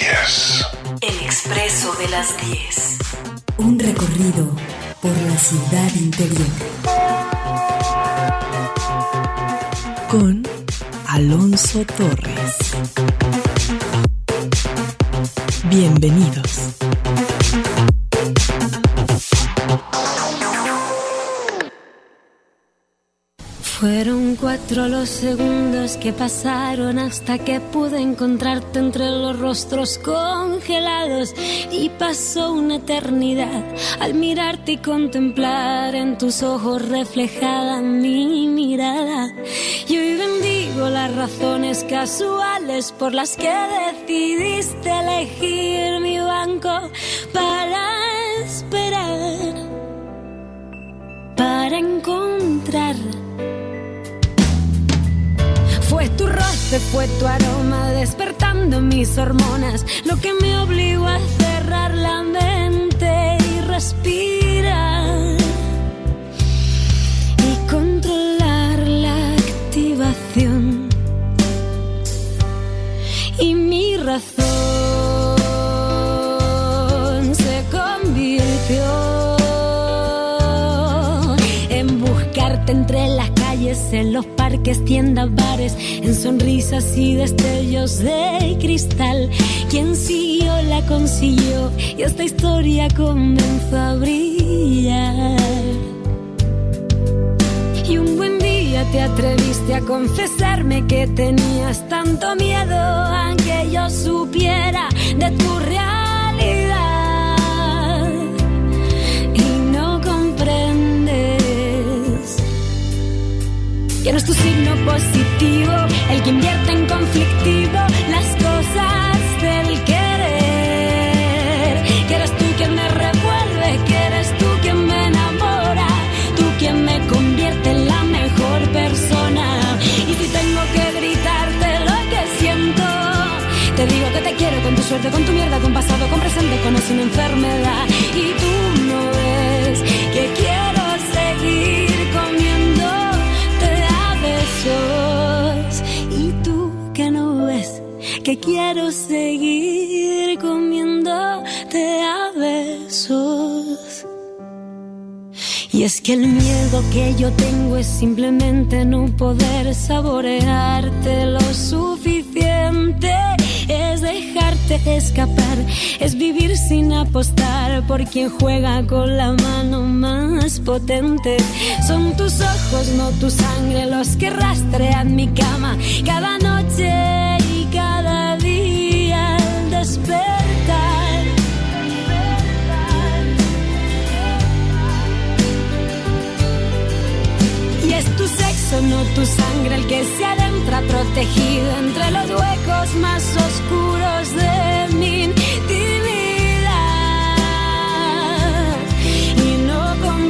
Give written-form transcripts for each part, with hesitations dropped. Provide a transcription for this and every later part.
10. El Expreso de las 10. Un recorrido por la ciudad interior. Con Alonso Torres. Bienvenidos. Fueron 4 los segundos que pasaron hasta que pude encontrarte entre los rostros congelados. Y pasó una eternidad al mirarte y contemplar en tus ojos reflejada mi mirada. Y hoy bendigo las razones casuales por las que decidiste elegir mi banco para esperar, para encontrar. Fue tu roce, fue tu aroma despertando mis hormonas, lo que me obligó a cerrar la mente y respirar y controlar la activación. Y mi razón se convirtió en buscarte entre las calles, en los parques, tiendas, bares, en sonrisas y destellos de cristal. Quien siguió la consiguió y esta historia comenzó a brillar. Y un buen día te atreviste a confesarme que tenías tanto miedo a que yo supiera de tu realidad. Y no comprendes que no es tu signo positivo el que invierte en conflictivo las cosas del querer. Que eres tú quien me revuelve, que eres tú quien me enamora, tú quien me convierte en la mejor persona. Y si tengo que gritarte lo que siento, te digo que te quiero con tu suerte, con tu mierda, con pasado, con presente, con o sin enfermedad. Y tú no ves que quiero seguir comiendo besos. Y tú que no ves que quiero seguir comiéndote a besos. Y es que el miedo que yo tengo es simplemente no poder saborearte lo suficiente. Es dejarte escapar, es vivir sin apostar por quien juega con la mano más potente. Son tus ojos, no tu sangre, los que rastrean mi cama cada noche y cada día al despertar. Y es tu sexo, no tu sangre, el que se adentra protegido entre los huecos más oscuros de mi intimidad. Y no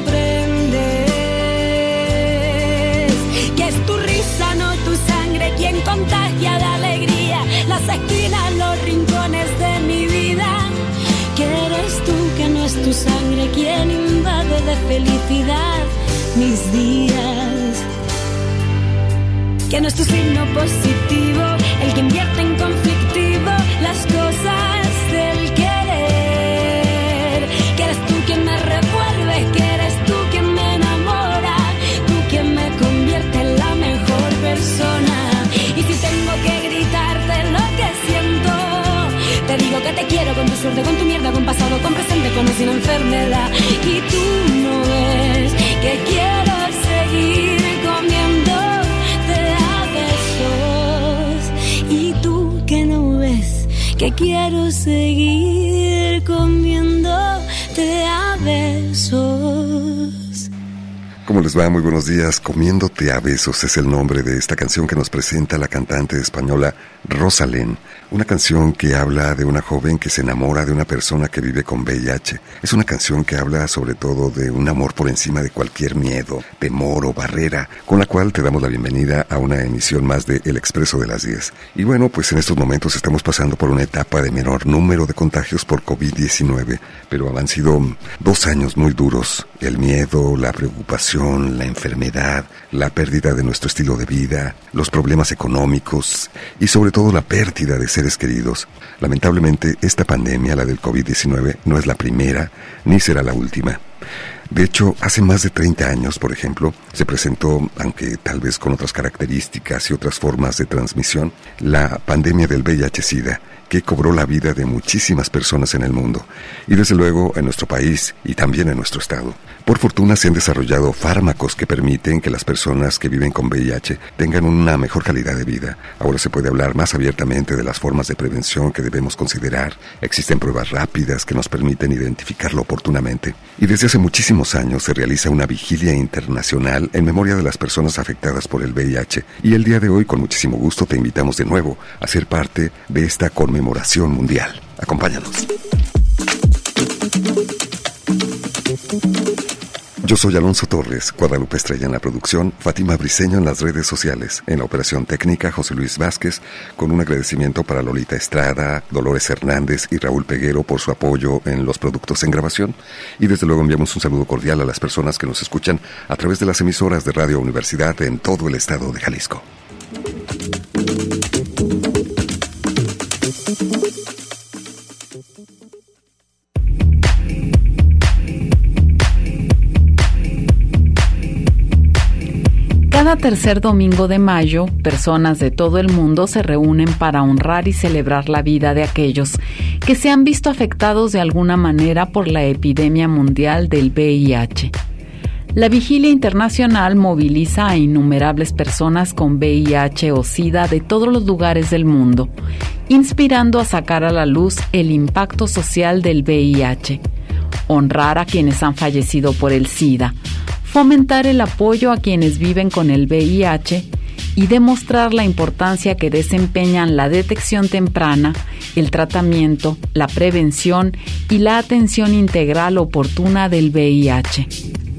comprendes que es tu risa, no tu sangre, quien contagia de alegría las esquinas, los rincones de mi vida. Que eres tú, que no es tu sangre, quien invade de felicidad mis días. Que no es tu signo positivo el que invierte en conflictivo las cosas del querer. Que eres tú quien me revuelve, que eres tú quien me enamora, tú quien me convierte en la mejor persona. Y si tengo que gritarte lo que siento, te digo que te quiero con tu suerte, con tu mierda, con pasado, con presente, con o sin enfermedad. Y tú no ves que quiero seguir comiéndote a besos. Y tú que no ves que quiero seguir comiéndote a besos. ¿Cómo les va? Muy buenos días. Comiéndote a besos es el nombre de esta canción que nos presenta la cantante española Rosalén. Una canción que habla de una joven que se enamora de una persona que vive con VIH. Es una canción que habla sobre todo de un amor por encima de cualquier miedo, temor o barrera, con la cual te damos la bienvenida a una emisión más de El Expreso de las 10. Y bueno, pues en estos momentos estamos pasando por una etapa de menor número de contagios por COVID-19, pero han sido 2 años muy duros. El miedo, la preocupación, depresión, la enfermedad, la pérdida de nuestro estilo de vida, los problemas económicos y sobre todo la pérdida de seres queridos. Lamentablemente, esta pandemia, la del COVID-19, no es la primera ni será la última. De hecho, hace más de 30 años, por ejemplo, se presentó, aunque tal vez con otras características y otras formas de transmisión, la pandemia del VIH-Sida, que cobró la vida de muchísimas personas en el mundo, y desde luego en nuestro país y también en nuestro estado. Por fortuna se han desarrollado fármacos que permiten que las personas que viven con VIH tengan una mejor calidad de vida. Ahora se puede hablar más abiertamente de las formas de prevención que debemos considerar. Existen pruebas rápidas que nos permiten identificarlo oportunamente. Y desde hace muchísimos años se realiza una vigilia internacional en memoria de las personas afectadas por el VIH. Y el día de hoy, con muchísimo gusto, te invitamos de nuevo a ser parte de esta conmemoración mundial. Acompáñanos. Yo soy Alonso Torres, Guadalupe Estrella en la producción, Fátima Briceño en las redes sociales, en la operación técnica José Luis Vázquez, con un agradecimiento para Lolita Estrada, Dolores Hernández y Raúl Peguero por su apoyo en los productos en grabación. Y desde luego enviamos un saludo cordial a las personas que nos escuchan a través de las emisoras de Radio Universidad en todo el estado de Jalisco. Cada tercer domingo de mayo, personas de todo el mundo se reúnen para honrar y celebrar la vida de aquellos que se han visto afectados de alguna manera por la epidemia mundial del VIH. La Vigilia Internacional moviliza a innumerables personas con VIH o SIDA de todos los lugares del mundo, inspirando a sacar a la luz el impacto social del VIH, honrar a quienes han fallecido por el SIDA, fomentar el apoyo a quienes viven con el VIH y demostrar la importancia que desempeñan la detección temprana, el tratamiento, la prevención y la atención integral oportuna del VIH.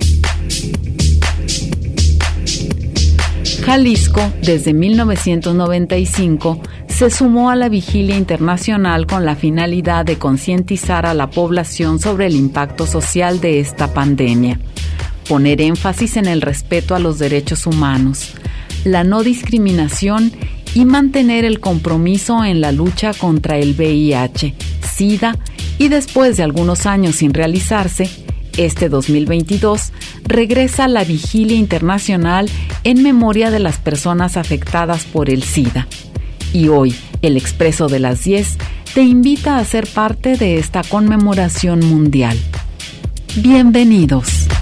Jalisco, desde 1995, se sumó a la Vigilia Internacional con la finalidad de concientizar a la población sobre el impacto social de esta pandemia, poner énfasis en el respeto a los derechos humanos, la no discriminación y mantener el compromiso en la lucha contra el VIH, SIDA y después de algunos años sin realizarse, este 2022 regresa la Vigilia Internacional en memoria de las personas afectadas por el SIDA. Y hoy, el Expreso de las 10 te invita a ser parte de esta conmemoración mundial. Bienvenidos.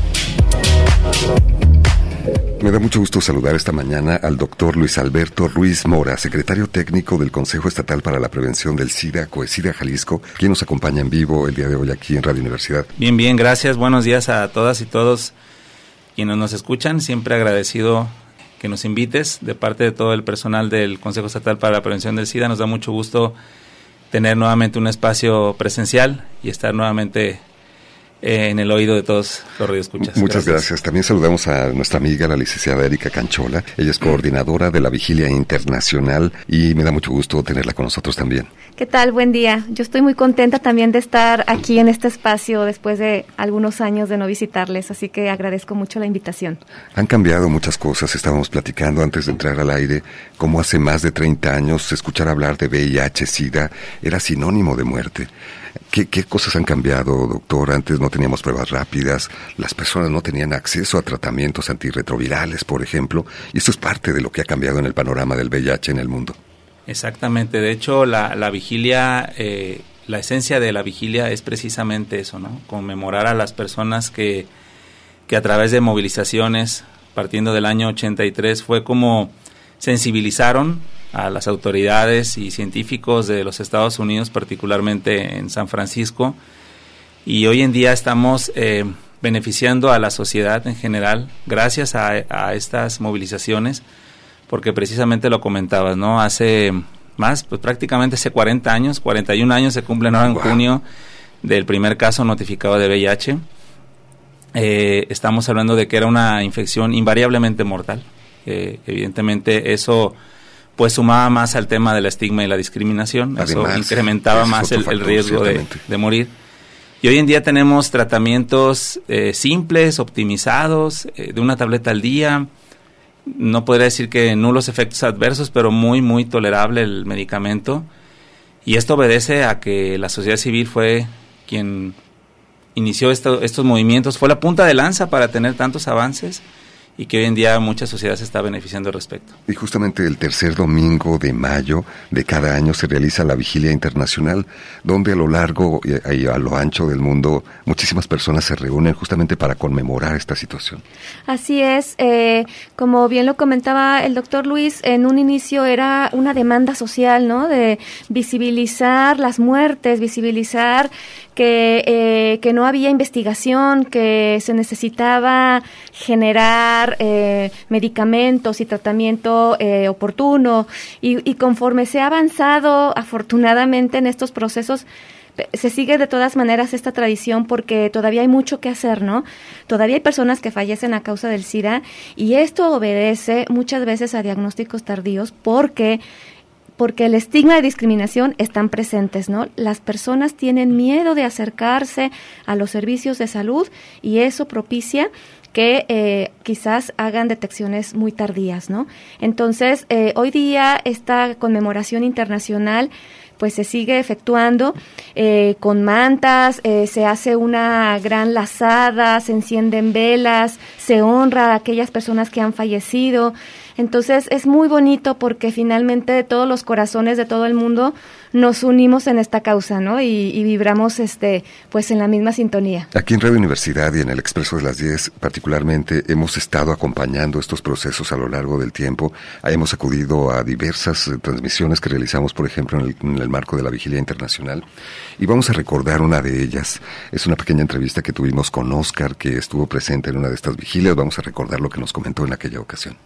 Me da mucho gusto saludar esta mañana al doctor Luis Alberto Ruiz Mora, secretario técnico del Consejo Estatal para la Prevención del SIDA, COESIDA Jalisco, quien nos acompaña en vivo el día de hoy aquí en Radio Universidad. Bien, gracias. Buenos días a todas y todos quienes nos escuchan. Siempre agradecido que nos invites de parte de todo el personal del Consejo Estatal para la Prevención del SIDA. Nos da mucho gusto tener nuevamente un espacio presencial y estar nuevamente en el oído de todos los radioescuchas. Muchas gracias. También saludamos a nuestra amiga, la licenciada Erika Canchola. Ella es coordinadora de la Vigilia Internacional y me da mucho gusto tenerla con nosotros también. ¿Qué tal? Buen día. Yo estoy muy contenta también de estar aquí en este espacio después de algunos años de no visitarles, así que agradezco mucho la invitación. Han cambiado muchas cosas. Estábamos platicando antes de entrar al aire cómo hace más de 30 años escuchar hablar de VIH-Sida era sinónimo de muerte. ¿Qué cosas han cambiado, doctor? Antes no teníamos pruebas rápidas, las personas no tenían acceso a tratamientos antirretrovirales, por ejemplo, y esto es parte de lo que ha cambiado en el panorama del VIH en el mundo. Exactamente. De hecho, la vigilia, la esencia de la vigilia es precisamente eso, ¿no? Conmemorar a las personas que a través de movilizaciones, partiendo del año 83, fue como sensibilizaron a las autoridades y científicos de los Estados Unidos, particularmente en San Francisco, y hoy en día estamos beneficiando a la sociedad en general gracias a estas movilizaciones, porque precisamente lo comentabas, ¿no? Hace más, pues prácticamente hace 40 años, 41 años se cumplen ahora en junio del primer caso notificado de VIH. Estamos hablando de que era una infección invariablemente mortal. Evidentemente eso pues sumaba más al tema del estigma y la discriminación. Además, eso incrementaba más el riesgo de morir. Y hoy en día tenemos tratamientos simples, optimizados, de una tableta al día. No podría decir que nulos efectos adversos, pero muy, muy tolerable el medicamento. Y esto obedece a que la sociedad civil fue quien inició estos movimientos, fue la punta de lanza para tener tantos avances y que hoy en día mucha sociedad se está beneficiando al respecto. Y justamente el tercer domingo de mayo de cada año se realiza la Vigilia Internacional, donde a lo largo y a lo ancho del mundo muchísimas personas se reúnen justamente para conmemorar esta situación. Así es, como bien lo comentaba el doctor Luis, en un inicio era una demanda social, ¿no? De visibilizar las muertes, visibilizar que no había investigación, que se necesitaba generar medicamentos y tratamiento oportuno, y conforme se ha avanzado afortunadamente en estos procesos, se sigue de todas maneras esta tradición porque todavía hay mucho que hacer, ¿no? Todavía hay personas que fallecen a causa del SIDA y esto obedece muchas veces a diagnósticos tardíos porque el estigma de discriminación están presentes, ¿no? Las personas tienen miedo de acercarse a los servicios de salud y eso propicia que quizás hagan detecciones muy tardías, ¿no? Entonces, hoy día esta conmemoración internacional pues se sigue efectuando con mantas, se hace una gran lazada, se encienden velas, se honra a aquellas personas que han fallecido. Entonces es muy bonito porque finalmente todos los corazones de todo el mundo nos unimos en esta causa, ¿no? Y vibramos pues en la misma sintonía. Aquí en Radio Universidad y en el Expreso de las 10 particularmente hemos estado acompañando estos procesos a lo largo del tiempo. Hemos acudido a diversas transmisiones que realizamos, por ejemplo, en el marco de la Vigilia Internacional, y vamos a recordar una de ellas. Es una pequeña entrevista que tuvimos con Oscar, que estuvo presente en una de estas vigilias. Vamos a recordar lo que nos comentó en aquella ocasión.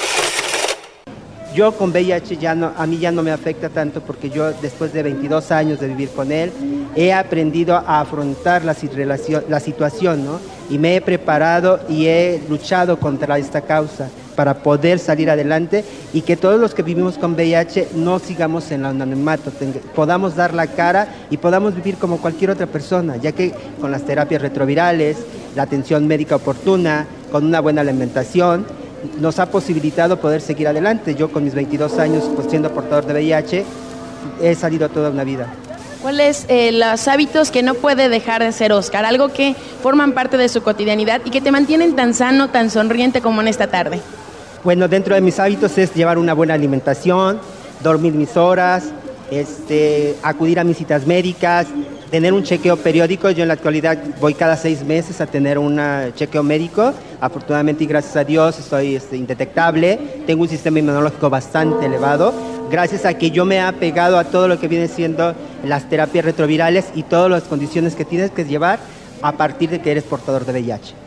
Yo con VIH a mí ya no me afecta tanto porque yo después de 22 años de vivir con él he aprendido a afrontar la situación, ¿no? Y me he preparado y he luchado contra esta causa para poder salir adelante y que todos los que vivimos con VIH no sigamos en el anonimato, podamos dar la cara y podamos vivir como cualquier otra persona, ya que con las terapias retrovirales, la atención médica oportuna, con una buena alimentación, nos ha posibilitado poder seguir adelante. Yo con mis 22 años, pues siendo portador de VIH, he salido toda una vida. ¿Cuáles los hábitos que no puede dejar de ser Oscar? Algo que forman parte de su cotidianidad y que te mantienen tan sano, tan sonriente como en esta tarde. Bueno, dentro de mis hábitos es llevar una buena alimentación, dormir mis horas, acudir a mis citas médicas, tener un chequeo periódico. Yo en la actualidad voy cada 6 meses a tener un chequeo médico. Afortunadamente y gracias a Dios estoy indetectable. Tengo un sistema inmunológico bastante elevado, gracias a que yo me he apegado a todo lo que viene siendo las terapias retrovirales y todas las condiciones que tienes que llevar a partir de que eres portador de VIH.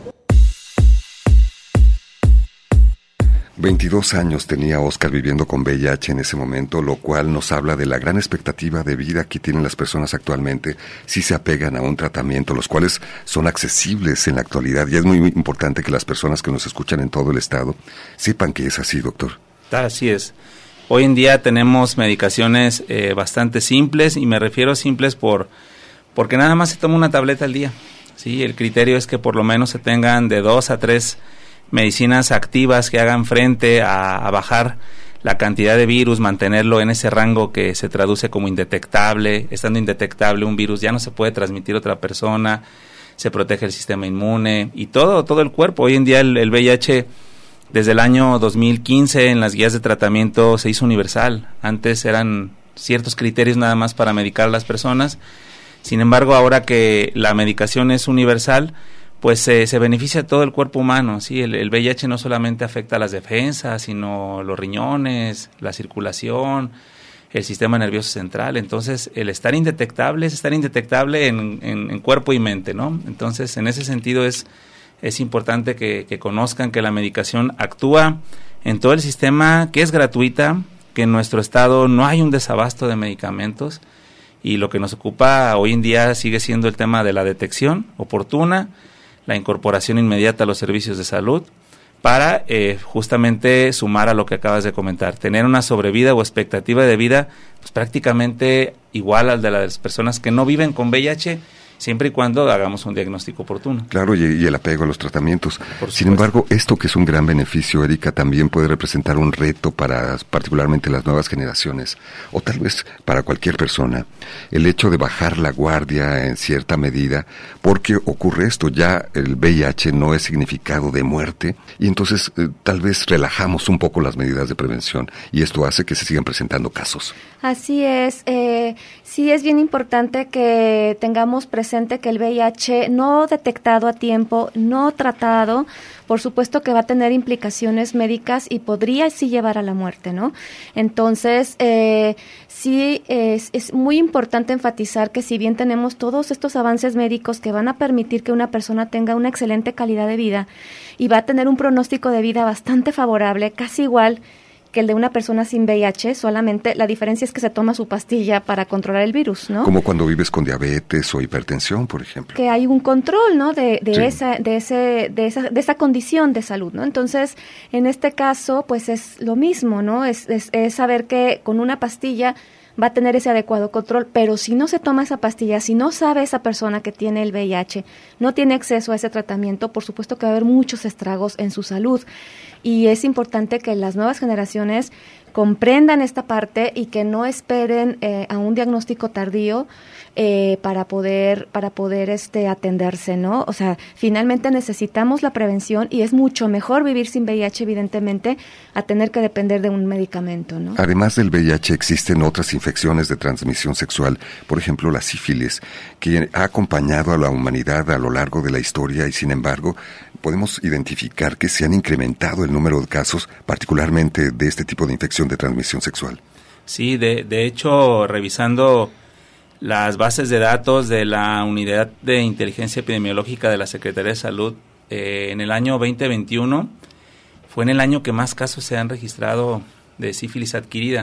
22 años tenía Oscar viviendo con VIH en ese momento, lo cual nos habla de la gran expectativa de vida que tienen las personas actualmente si se apegan a un tratamiento, los cuales son accesibles en la actualidad, y es muy importante que las personas que nos escuchan en todo el estado sepan que es así, doctor. Así es. Hoy en día tenemos medicaciones bastante simples, y me refiero a simples porque nada más se toma una tableta al día. ¿Sí? El criterio es que por lo menos se tengan de 2 a 3 medicinas activas que hagan frente a bajar la cantidad de virus, mantenerlo en ese rango que se traduce como indetectable. Estando indetectable un virus ya no se puede transmitir a otra persona, se protege el sistema inmune y todo el cuerpo. Hoy en día el VIH, desde el año 2015 en las guías de tratamiento se hizo universal. Antes eran ciertos criterios nada más para medicar a las personas. Sin embargo, ahora que la medicación es universal, pues se beneficia a todo el cuerpo humano, ¿sí? El VIH no solamente afecta a las defensas, sino los riñones, la circulación, el sistema nervioso central. Entonces, el estar indetectable es estar indetectable en cuerpo y mente, ¿no? Entonces, en ese sentido es importante que conozcan que la medicación actúa en todo el sistema, que es gratuita, que en nuestro estado no hay un desabasto de medicamentos, y lo que nos ocupa hoy en día sigue siendo el tema de la detección oportuna, la incorporación inmediata a los servicios de salud para justamente sumar a lo que acabas de comentar, tener una sobrevida o expectativa de vida pues prácticamente igual al de las personas que no viven con VIH siempre y cuando hagamos un diagnóstico oportuno. Claro, y el apego a los tratamientos. Sin embargo, esto que es un gran beneficio, Erika, también puede representar un reto para particularmente las nuevas generaciones, o tal vez para cualquier persona, el hecho de bajar la guardia en cierta medida, porque ocurre esto, ya el VIH no es significado de muerte, y entonces tal vez relajamos un poco las medidas de prevención, y esto hace que se sigan presentando casos. Así es, sí es bien importante que tengamos presente que el VIH no detectado a tiempo, no tratado, por supuesto que va a tener implicaciones médicas y podría sí llevar a la muerte, ¿no? Entonces, sí es muy importante enfatizar que si bien tenemos todos estos avances médicos que van a permitir que una persona tenga una excelente calidad de vida y va a tener un pronóstico de vida bastante favorable, casi igual que el de una persona sin VIH, solamente la diferencia es que se toma su pastilla para controlar el virus, ¿no? Como cuando vives con diabetes o hipertensión, por ejemplo. Que hay un control, ¿no? De sí. esa condición de salud, ¿no? Entonces, en este caso, pues es lo mismo, ¿no? Es saber que con una pastilla va a tener ese adecuado control, pero si no se toma esa pastilla, si no sabe esa persona que tiene el VIH, no tiene acceso a ese tratamiento, por supuesto que va a haber muchos estragos en su salud. Y es importante que las nuevas generaciones comprendan esta parte y que no esperen a un diagnóstico tardío para poder atenderse, ¿no? O sea, finalmente necesitamos la prevención y es mucho mejor vivir sin VIH, evidentemente, a tener que depender de un medicamento, ¿no? Además del VIH, existen otras infecciones de transmisión sexual, por ejemplo, la sífilis, que ha acompañado a la humanidad a lo largo de la historia y, sin embargo, podemos identificar que se han incrementado el número de casos, particularmente de este tipo de infección de transmisión sexual. Sí, de hecho, revisando las bases de datos de la Unidad de Inteligencia Epidemiológica de la Secretaría de Salud, en el año 2021 fue en el año que más casos se han registrado de sífilis adquirida.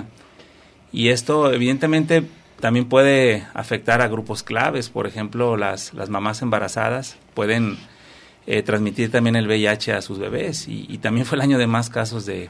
Y esto, evidentemente, también puede afectar a grupos claves. Por ejemplo, las mamás embarazadas pueden transmitir también el VIH a sus bebés. Y también fue el año de más casos de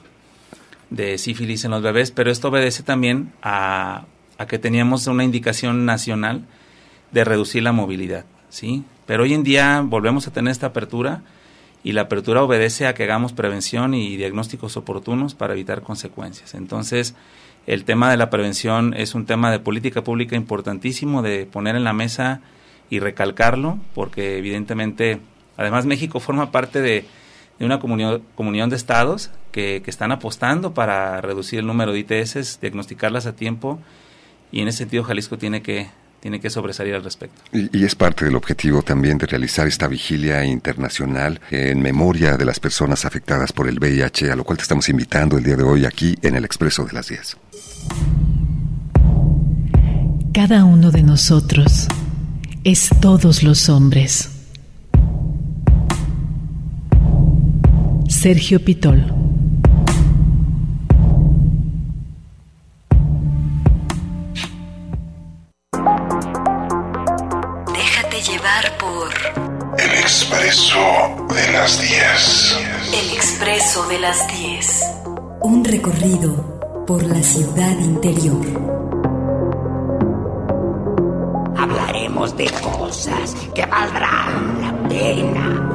sífilis en los bebés, pero esto obedece también a que teníamos una indicación nacional de reducir la movilidad, ¿sí? Pero hoy en día volvemos a tener esta apertura y la apertura obedece a que hagamos prevención y diagnósticos oportunos para evitar consecuencias. Entonces, el tema de la prevención es un tema de política pública importantísimo de poner en la mesa y recalcarlo, porque evidentemente, además México forma parte de una comunión de estados que están apostando para reducir el número de ITS, diagnosticarlas a tiempo, y en ese sentido Jalisco tiene que sobresalir al respecto. Y es parte del objetivo también de realizar esta vigilia internacional en memoria de las personas afectadas por el VIH, a lo cual te estamos invitando el día de hoy aquí en el Expreso de las 10. Cada uno de nosotros es todos los hombres. Sergio Pitol. Déjate llevar por El Expreso de las 10. El Expreso de las 10. Un recorrido por la ciudad interior. Hablaremos de cosas que valdrán la pena.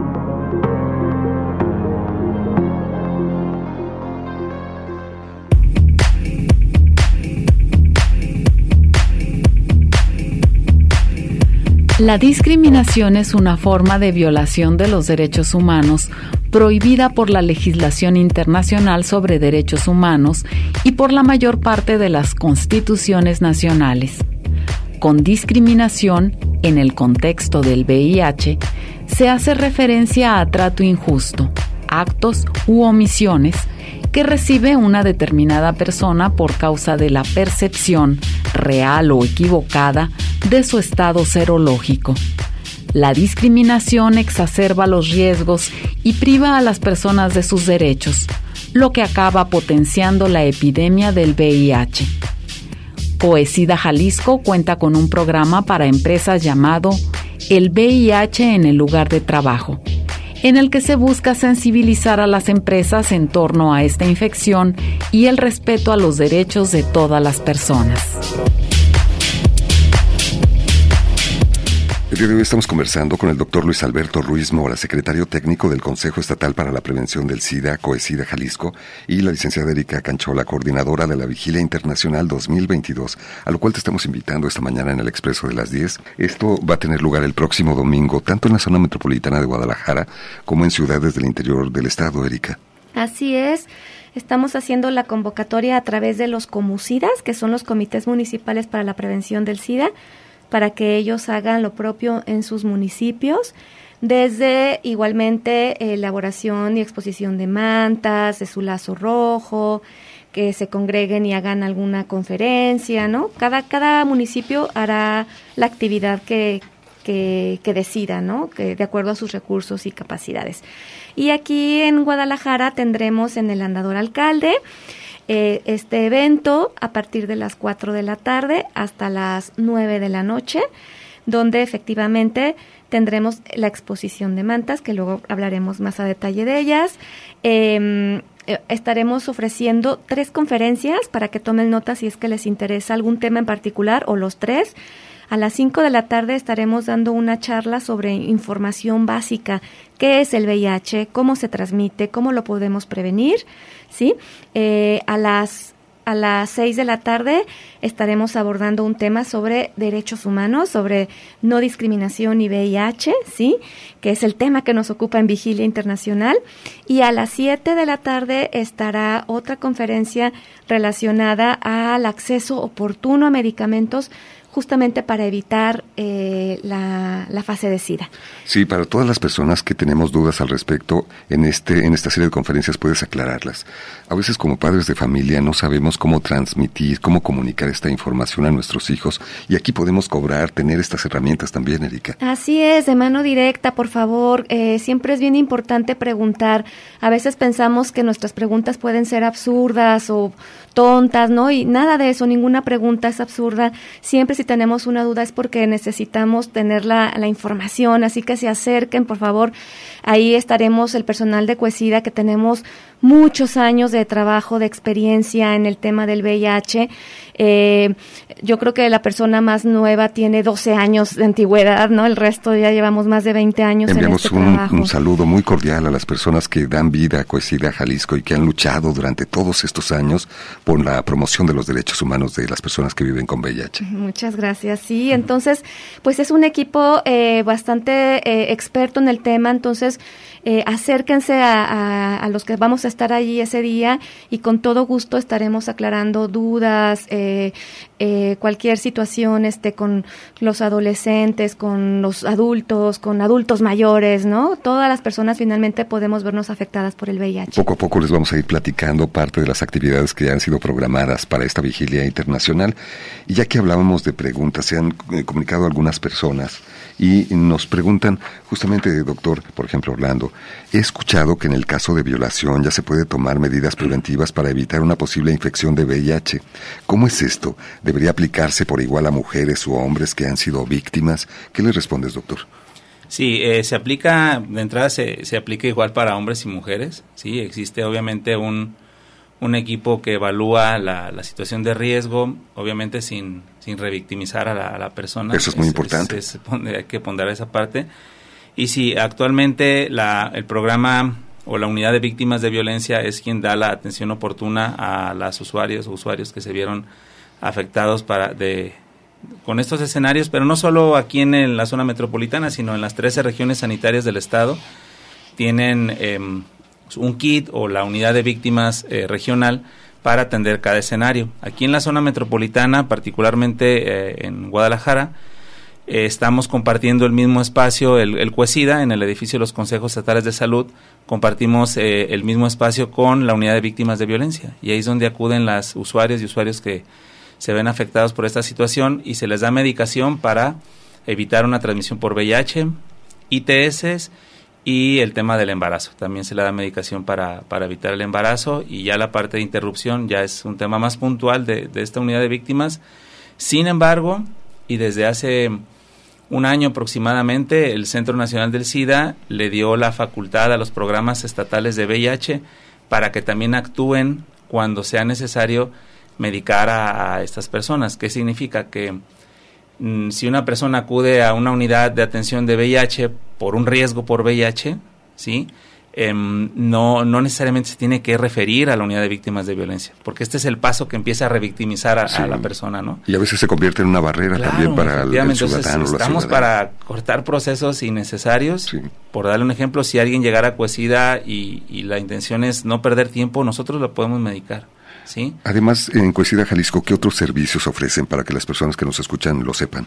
La discriminación es una forma de violación de los derechos humanos prohibida por la legislación internacional sobre derechos humanos y por la mayor parte de las constituciones nacionales. Con discriminación, en el contexto del VIH, se hace referencia a trato injusto, actos u omisiones que recibe una determinada persona por causa de la percepción, real o equivocada, de su estado serológico. La discriminación exacerba los riesgos y priva a las personas de sus derechos, lo que acaba potenciando la epidemia del VIH. COESIDA Jalisco cuenta con un programa para empresas llamado El VIH en el lugar de trabajo, en el que se busca sensibilizar a las empresas en torno a esta infección y el respeto a los derechos de todas las personas. El día de hoy estamos conversando con el doctor Luis Alberto Ruiz Mora, secretario técnico del Consejo Estatal para la Prevención del SIDA, COESIDA Jalisco, y la licenciada Erika Canchola, coordinadora de la Vigilia Internacional 2022, a lo cual te estamos invitando esta mañana en el Expreso de las 10. Esto va a tener lugar el próximo domingo, tanto en la zona metropolitana de Guadalajara como en ciudades del interior del estado, Erika. Así es. Estamos haciendo la convocatoria a través de los COMUSIDAS, que son los Comités Municipales para la Prevención del SIDA, para que ellos hagan lo propio en sus municipios, desde igualmente elaboración y exposición de mantas, de su lazo rojo, que se congreguen y hagan alguna conferencia, ¿no? Cada municipio hará la actividad que decida, ¿no? Que de acuerdo a sus recursos y capacidades. Y aquí en Guadalajara tendremos en el Andador Alcalde este evento a partir de las 4 de la tarde hasta las 9 de la noche, donde efectivamente tendremos la exposición de mantas, que luego hablaremos más a detalle de ellas. Estaremos ofreciendo 3 conferencias para que tomen nota si es que les interesa algún tema en particular o los 3. A las 5 de la tarde estaremos dando una charla sobre información básica. ¿Qué es el VIH? ¿Cómo se transmite? ¿Cómo lo podemos prevenir? ¿Sí? A las 6 de la tarde estaremos abordando un tema sobre derechos humanos, sobre no discriminación y VIH, ¿sí? Que es el tema que nos ocupa en Vigilia Internacional. Y a las 7 de la tarde estará otra conferencia relacionada al acceso oportuno a medicamentos, justamente para evitar la fase de SIDA. Sí, para todas las personas que tenemos dudas al respecto, en esta serie de conferencias puedes aclararlas. A veces como padres de familia no sabemos cómo transmitir, cómo comunicar esta información a nuestros hijos, y aquí podemos tener estas herramientas también, Erika. Así es, de mano directa, por favor. Siempre es bien importante preguntar. A veces pensamos que nuestras preguntas pueden ser absurdas o tontas, ¿no? Y nada de eso, ninguna pregunta es absurda. Siempre si tenemos una duda es porque necesitamos tener la información, así que se acerquen, por favor. Ahí estaremos el personal de COESIDA, que tenemos muchos años de trabajo, de experiencia en el tema del VIH. Yo creo que la persona más nueva tiene 12 años de antigüedad, ¿no? El resto ya llevamos más de 20 años en este trabajo. Enviamos un saludo muy cordial a las personas que dan vida a COESIDA Jalisco y que han luchado durante todos estos años por la promoción de los derechos humanos de las personas que viven con VIH. Muchas gracias. Sí, entonces, pues es un equipo bastante experto en el tema, entonces acérquense a los que vamos a estar allí ese día y con todo gusto estaremos aclarando dudas, cualquier situación con los adolescentes, con los adultos, con adultos mayores, ¿no? Todas las personas finalmente podemos vernos afectadas por el VIH. Poco a poco les vamos a ir platicando parte de las actividades que han sido programadas para esta Vigilia Internacional. Y ya que hablábamos de preguntas, se han comunicado algunas personas y nos preguntan, justamente, doctor, por ejemplo, Orlando, he escuchado que en el caso de violación ya se puede tomar medidas preventivas para evitar una posible infección de VIH. ¿Cómo es esto? ¿Debería aplicarse por igual a mujeres u hombres que han sido víctimas? ¿Qué le respondes, doctor? Sí, se aplica, de entrada se aplica igual para hombres y mujeres. Sí, existe obviamente un equipo que evalúa la situación de riesgo, obviamente sin revictimizar a la persona. Eso es muy importante. Hay que ponderar esa parte. Y sí, actualmente el programa o la unidad de víctimas de violencia es quien da la atención oportuna a las usuarios o usuarios que se vieron afectados con estos escenarios, pero no solo aquí en la zona metropolitana, sino en las 13 regiones sanitarias del estado. Tienen un kit o la unidad de víctimas regional para atender cada escenario. Aquí en la zona metropolitana, particularmente en Guadalajara, estamos compartiendo el mismo espacio, el COESIDA, en el edificio de los Consejos Estatales de Salud. Compartimos el mismo espacio con la unidad de víctimas de violencia, y ahí es donde acuden las usuarias y usuarios que se ven afectados por esta situación, y se les da medicación para evitar una transmisión por VIH, ITS y el tema del embarazo. También se le da medicación para evitar el embarazo, y ya la parte de interrupción ya es un tema más puntual de esta unidad de víctimas. Sin embargo, y desde hace un año aproximadamente, el Centro Nacional del SIDA le dio la facultad a los programas estatales de VIH para que también actúen cuando sea necesario medicar a estas personas. ¿Qué significa? Que Si una persona acude a una unidad de atención de VIH por un riesgo por VIH, ¿sí?, no necesariamente se tiene que referir a la unidad de víctimas de violencia, porque este es el paso que empieza a revictimizar a la persona, ¿no? Y a veces se convierte en una barrera también para el ciudadano. Estamos para cortar procesos innecesarios. Por darle un ejemplo, si alguien llegara a Cuesida y la intención es no perder tiempo, nosotros lo podemos medicar, ¿sí? Además, en Cuesida, Jalisco, ¿qué otros servicios ofrecen para que las personas que nos escuchan lo sepan?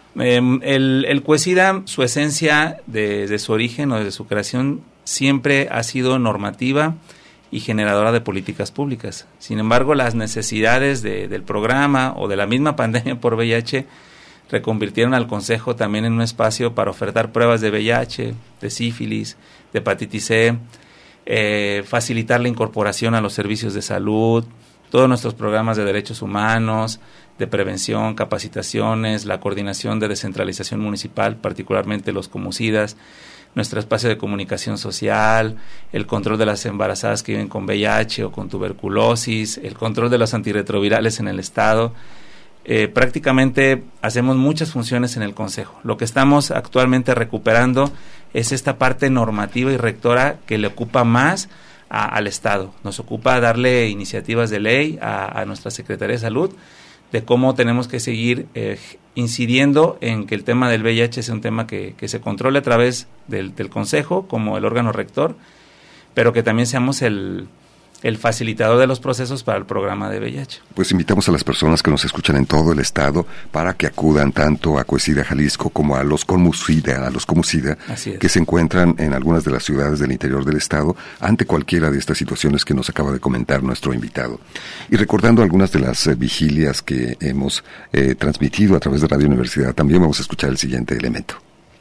El Cuesida, su esencia desde su origen o desde su creación, siempre ha sido normativa y generadora de políticas públicas. Sin embargo, las necesidades del programa o de la misma pandemia por VIH reconvirtieron al Consejo también en un espacio para ofertar pruebas de VIH, de sífilis, de hepatitis C, facilitar la incorporación a los servicios de salud, todos nuestros programas de derechos humanos, de prevención, capacitaciones, la coordinación de descentralización municipal, particularmente los comucidas, nuestro espacio de comunicación social, el control de las embarazadas que viven con VIH o con tuberculosis, el control de los antirretrovirales en el estado. Prácticamente hacemos muchas funciones en el Consejo. Lo que estamos actualmente recuperando es esta parte normativa y rectora que le ocupa más al Estado. Nos ocupa darle iniciativas de ley a nuestra Secretaría de Salud de cómo tenemos que seguir incidiendo en que el tema del VIH sea un tema que se controle a través del Consejo como el órgano rector, pero que también seamos el facilitador de los procesos para el programa de VIH. Pues invitamos a las personas que nos escuchan en todo el estado para que acudan tanto a Cuesida, Jalisco, como a los comucida, que se encuentran en algunas de las ciudades del interior del estado ante cualquiera de estas situaciones que nos acaba de comentar nuestro invitado. Y recordando algunas de las vigilias que hemos transmitido a través de Radio Universidad, también vamos a escuchar el siguiente elemento.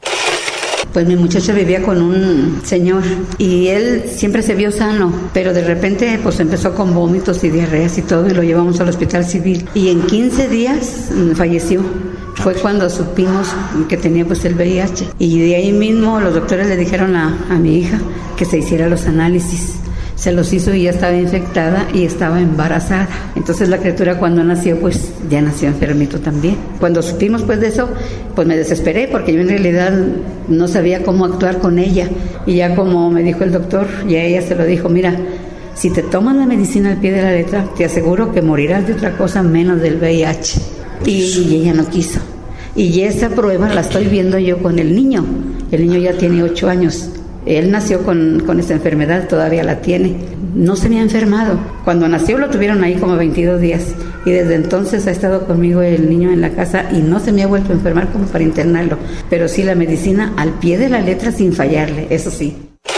Pues mi muchacho vivía con un señor y él siempre se vio sano, pero de repente pues empezó con vómitos y diarreas y todo, y lo llevamos al hospital civil y en 15 días falleció. Fue cuando supimos que tenía pues el VIH, y de ahí mismo los doctores le dijeron a mi hija que se hiciera los análisis. Se los hizo y ya estaba infectada y estaba embarazada. Entonces la criatura cuando nació, pues ya nació enfermito también. Cuando supimos pues de eso, pues me desesperé porque yo en realidad no sabía cómo actuar con ella. Y ya como me dijo el doctor, ya ella se lo dijo, mira, si te tomas la medicina al pie de la letra, te aseguro que morirás de otra cosa menos del VIH. Y ella no quiso. Y esa prueba la estoy viendo yo con el niño. El niño ya tiene 8 años. Él nació con esta enfermedad, todavía la tiene. No se me ha enfermado. Cuando nació lo tuvieron ahí como 22 días. Y desde entonces ha estado conmigo el niño en la casa y no se me ha vuelto a enfermar como para internarlo. Pero sí la medicina al pie de la letra sin fallarle, eso sí.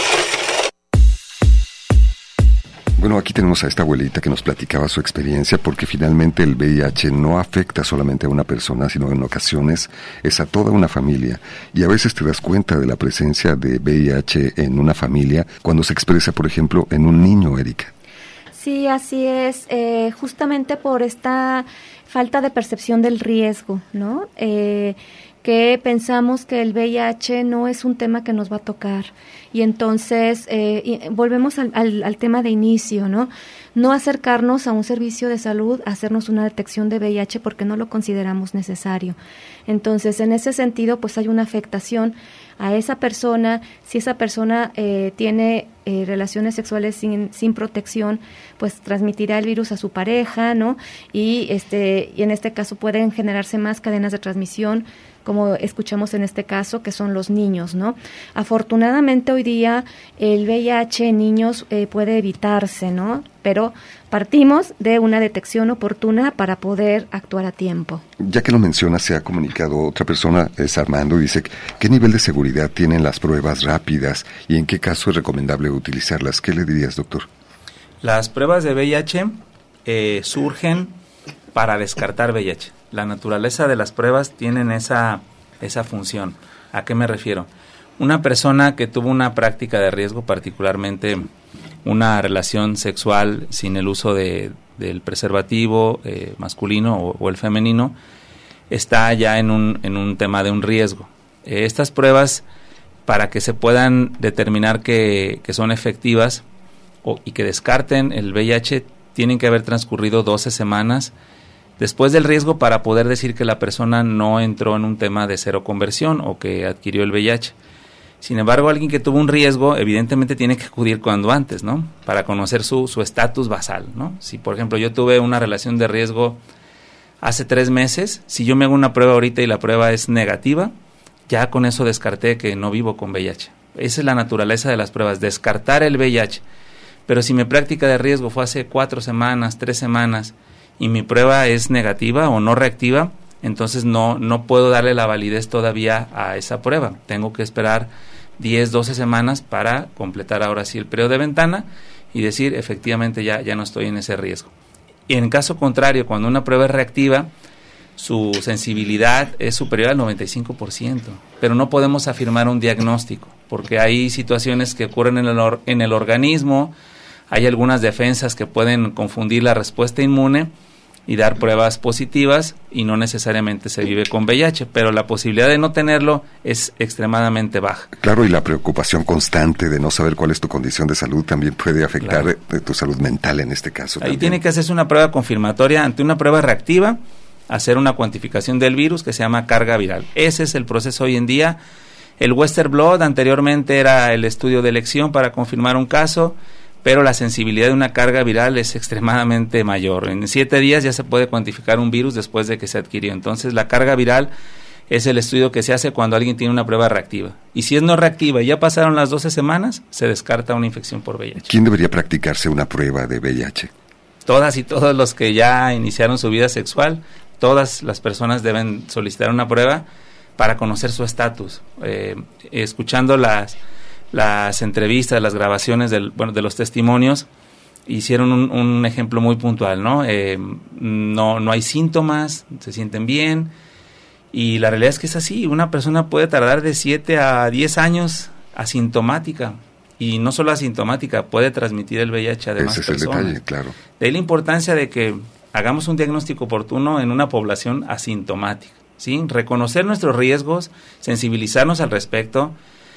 Bueno, aquí tenemos a esta abuelita que nos platicaba su experiencia, porque finalmente el VIH no afecta solamente a una persona, sino en ocasiones es a toda una familia. Y a veces te das cuenta de la presencia de VIH en una familia cuando se expresa, por ejemplo, en un niño, Erika. Sí, así es, justamente por esta falta de percepción del riesgo, ¿no? Que pensamos que el VIH no es un tema que nos va a tocar. Y entonces volvemos al tema de inicio, ¿no? No acercarnos a un servicio de salud, a hacernos una detección de VIH porque no lo consideramos necesario. Entonces, en ese sentido, pues hay una afectación a esa persona. Si esa persona tiene relaciones sexuales sin protección, pues transmitirá el virus a su pareja, ¿no? Y en este caso pueden generarse más cadenas de transmisión, como escuchamos en este caso, que son los niños, ¿no? Afortunadamente hoy día el VIH en niños puede evitarse, ¿no? Pero partimos de una detección oportuna para poder actuar a tiempo. Ya que lo menciona, se ha comunicado otra persona, es Armando, y dice, ¿qué nivel de seguridad tienen las pruebas rápidas y en qué caso es recomendable utilizarlas? ¿Qué le dirías, doctor? Las pruebas de VIH surgen para descartar VIH. La naturaleza de las pruebas tienen esa función. ¿A qué me refiero? Una persona que tuvo una práctica de riesgo, particularmente una relación sexual sin el uso del preservativo masculino o el femenino, está ya en un tema de un riesgo. Estas pruebas, para que se puedan determinar que son efectivas y que descarten el VIH, tienen que haber transcurrido 12 semanas después del riesgo para poder decir que la persona no entró en un tema de seroconversión o que adquirió el VIH. Sin embargo, alguien que tuvo un riesgo, evidentemente tiene que acudir cuando antes, ¿no? Para conocer su estatus basal, ¿no? Si, por ejemplo, yo tuve una relación de riesgo hace 3 meses, si yo me hago una prueba ahorita y la prueba es negativa, ya con eso descarté que no vivo con VIH. Esa es la naturaleza de las pruebas, descartar el VIH. Pero si mi práctica de riesgo fue hace 4 semanas, 3 semanas, y mi prueba es negativa o no reactiva, entonces no puedo darle la validez todavía a esa prueba. Tengo que esperar 10, 12 semanas para completar ahora sí el periodo de ventana y decir, efectivamente ya no estoy en ese riesgo. Y en caso contrario, cuando una prueba es reactiva, su sensibilidad es superior al 95%, pero no podemos afirmar un diagnóstico, porque hay situaciones que ocurren en el organismo, hay algunas defensas que pueden confundir la respuesta inmune y dar pruebas positivas y no necesariamente se vive con VIH, pero la posibilidad de no tenerlo es extremadamente baja. Claro, y la preocupación constante de no saber cuál es tu condición de salud también puede afectar tu salud mental en este caso. Ahí tiene que hacerse una prueba confirmatoria ante una prueba reactiva, hacer una cuantificación del virus que se llama carga viral. Ese es el proceso hoy en día. El Western Blot anteriormente era el estudio de elección para confirmar un caso, pero la sensibilidad de una carga viral es extremadamente mayor. En 7 días ya se puede cuantificar un virus después de que se adquirió. Entonces, la carga viral es el estudio que se hace cuando alguien tiene una prueba reactiva. Y si es no reactiva y ya pasaron las 12 semanas, se descarta una infección por VIH. ¿Quién debería practicarse una prueba de VIH? Todas y todos los que ya iniciaron su vida sexual, todas las personas deben solicitar una prueba para conocer su estatus. Escuchando las entrevistas, las grabaciones de los testimonios, hicieron un ejemplo muy puntual, ¿no? No hay síntomas, se sienten bien, y la realidad es que es así. Una persona puede tardar de 7 a 10 años asintomática, y no solo asintomática, puede transmitir el VIH a demás personas. Ese es el detalle, claro. De ahí la importancia de que hagamos un diagnóstico oportuno en una población asintomática, ¿sí? Reconocer nuestros riesgos, sensibilizarnos al respecto,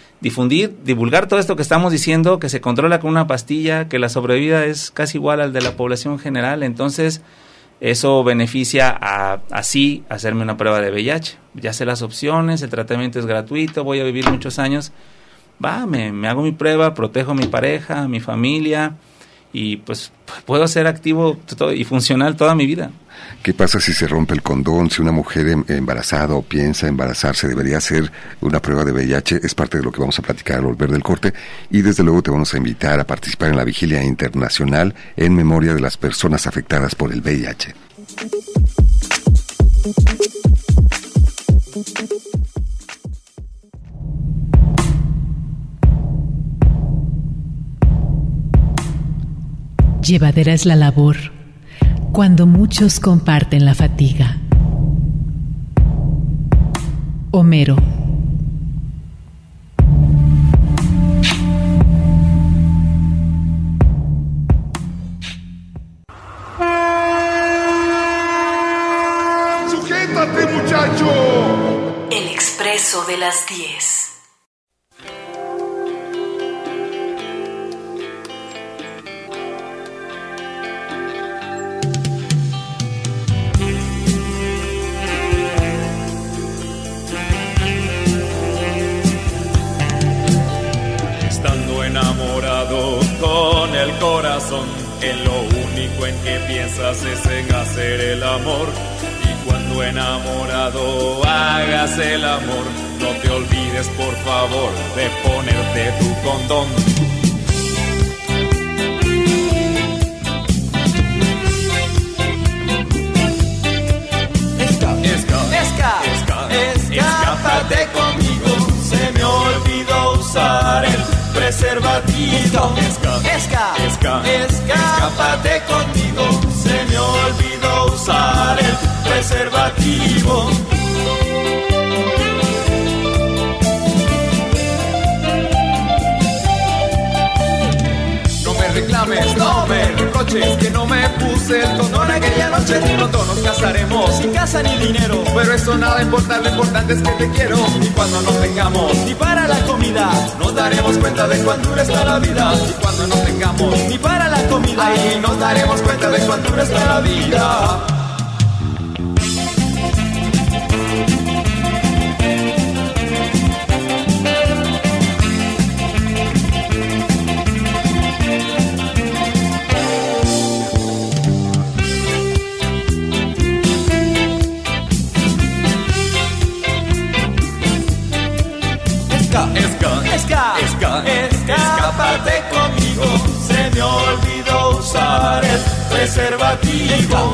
divulgar todo esto que estamos diciendo, que se controla con una pastilla, que la sobrevida es casi igual al de la población general. Entonces eso beneficia a así hacerme una prueba de VIH. Ya sé las opciones, el tratamiento es gratuito, voy a vivir muchos años, me hago mi prueba, protejo a mi pareja, a mi familia, y pues puedo ser activo y funcional toda mi vida. ¿Qué pasa si se rompe el condón? Si una mujer embarazada o piensa embarazarse, ¿debería hacer una prueba de VIH? Es parte de lo que vamos a platicar al volver del corte, y desde luego te vamos a invitar a participar en la Vigilia Internacional en memoria de las personas afectadas por el VIH. Llevadera es la labor cuando muchos comparten la fatiga. Homero. ¡Sujétate, muchacho! El Expreso de las 10. Enamorado con el corazón, en lo único en que piensas es en hacer el amor. Y cuando enamorado hagas el amor, no te olvides por favor de ponerte tu condón. Escápate conmigo, se me olvidó usar el preservativo. Escápate conmigo, se me olvidó usar el preservativo. No me reclames, no me reproches que no me puse el condón aquella noche. Pronto nos casaremos, sin casa ni dinero, pero eso nada importa, lo importante es que te quiero. Y cuando no tengamos ni para la comida, nos daremos cuenta de cuán dura está la vida. Y cuando no tengamos ni para la comida, ahí nos daremos cuenta de cuán dura está la vida. escápate conmigo. Se me olvidó usar el preservativo.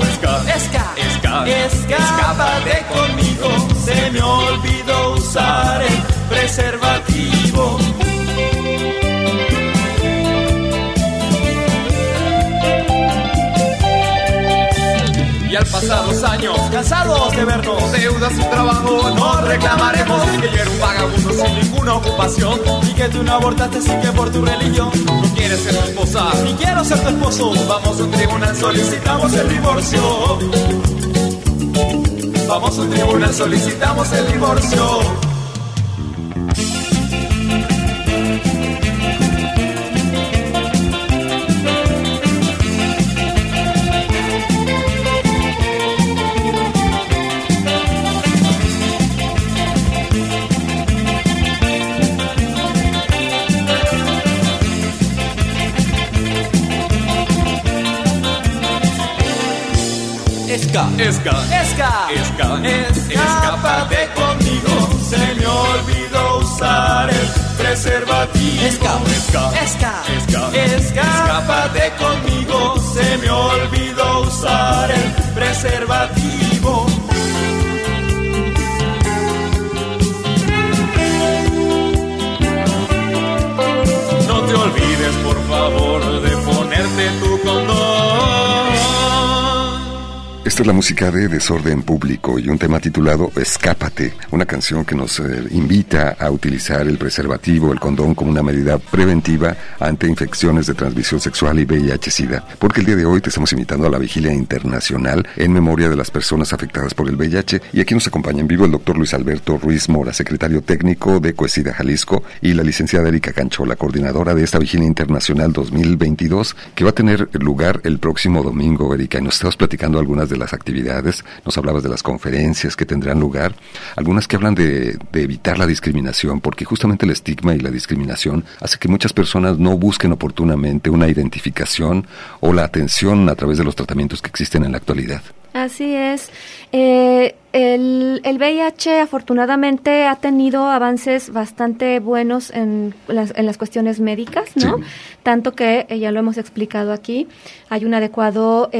Escápate conmigo. Se me olvidó usar el preservativo. Y al pasar los años, cansados de vernos, deudas y trabajo, no reclamaremos que yo era un vagabundo sin ninguna ocupación y que tú no abortaste así que por tu religión no quieres ser tu esposa, ni quiero ser tu esposo. Vamos a un tribunal, solicitamos el divorcio. Vamos a un tribunal, solicitamos el divorcio. Escápate conmigo. Se me olvidó usar el preservativo. Escápate conmigo. Se me olvidó usar el preservativo. No te olvides, por favor, de ponerte tu condón. Esta es la música de Desorden Público y un tema titulado Escápate, una canción que nos invita a utilizar el preservativo, el condón, como una medida preventiva ante infecciones de transmisión sexual y VIH-Sida. Porque el día de hoy te estamos invitando a la Vigilia Internacional en memoria de las personas afectadas por el VIH. Y aquí nos acompaña en vivo el doctor Luis Alberto Ruiz Mora, secretario técnico de Coesida Jalisco, y la licenciada Erika Canchola, coordinadora de esta Vigilia Internacional 2022, que va a tener lugar el próximo domingo, Erika. Y nos estabas platicando algunas de las actividades, nos hablabas de las conferencias que tendrán lugar, algunas que hablan de evitar la discriminación, porque justamente el estigma y la discriminación hace que muchas personas no busquen oportunamente una identificación o la atención a través de los tratamientos que existen en la actualidad. Así es. El VIH afortunadamente ha tenido avances bastante buenos en las cuestiones médicas, ¿no? Sí. Tanto que, ya lo hemos explicado aquí, hay un adecuado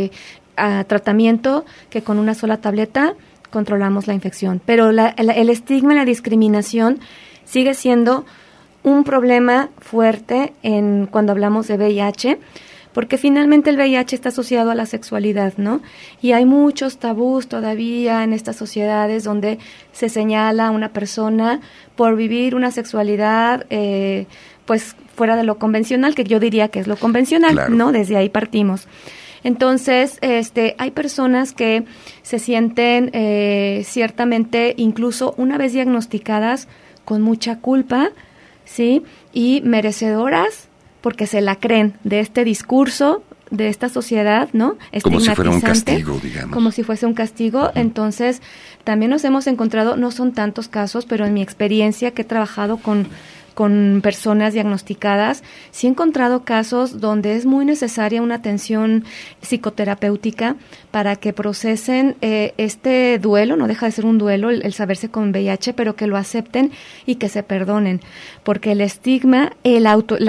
tratamiento que con una sola tableta controlamos la infección. Pero el estigma y la discriminación sigue siendo un problema fuerte cuando hablamos de VIH, porque finalmente el VIH está asociado a la sexualidad, ¿no? Y hay muchos tabús todavía en estas sociedades donde se señala a una persona por vivir una sexualidad pues fuera de lo convencional, que yo diría que es lo convencional, claro, ¿no? Desde ahí partimos. Entonces, hay personas que se sienten ciertamente, incluso una vez diagnosticadas, con mucha culpa, ¿sí? Y merecedoras, porque se la creen de este discurso, de esta sociedad, ¿no? Como si fuera un castigo, digamos. Como si fuese un castigo. Uh-huh. Entonces, también nos hemos encontrado, no son tantos casos, pero en mi experiencia que he trabajado con personas diagnosticadas, sí he encontrado casos donde es muy necesaria una atención psicoterapéutica para que procesen este duelo, no deja de ser un duelo el saberse con VIH, pero que lo acepten y que se perdonen, porque el estigma, hay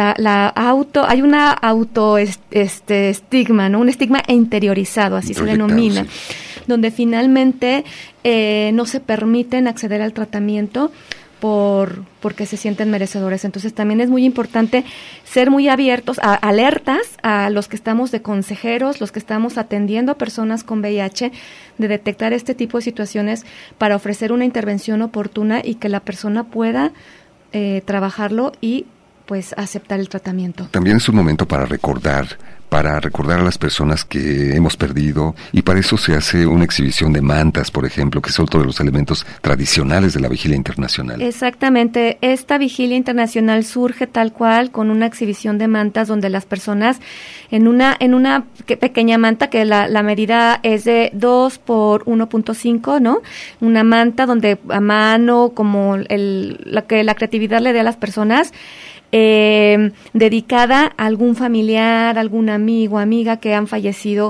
una estigma, ¿no? Un estigma interiorizado, así se denomina, sí, donde finalmente no se permiten acceder al tratamiento porque se sienten merecedores. Entonces también es muy importante ser muy abiertos, alertas a los que estamos de consejeros, los que estamos atendiendo a personas con VIH, de detectar este tipo de situaciones para ofrecer una intervención oportuna y que la persona pueda trabajarlo y pues aceptar el tratamiento. También es un momento para recordar a las personas que hemos perdido, y para eso se hace una exhibición de mantas, por ejemplo, que es otro de los elementos tradicionales de la Vigilia Internacional. Exactamente, esta Vigilia Internacional surge tal cual con una exhibición de mantas donde las personas en una pequeña manta, que la medida es de 2 por 1.5, ¿no? Una manta donde a mano, como la creatividad le dé a las personas, dedicada a algún familiar, algún amigo, amiga que han fallecido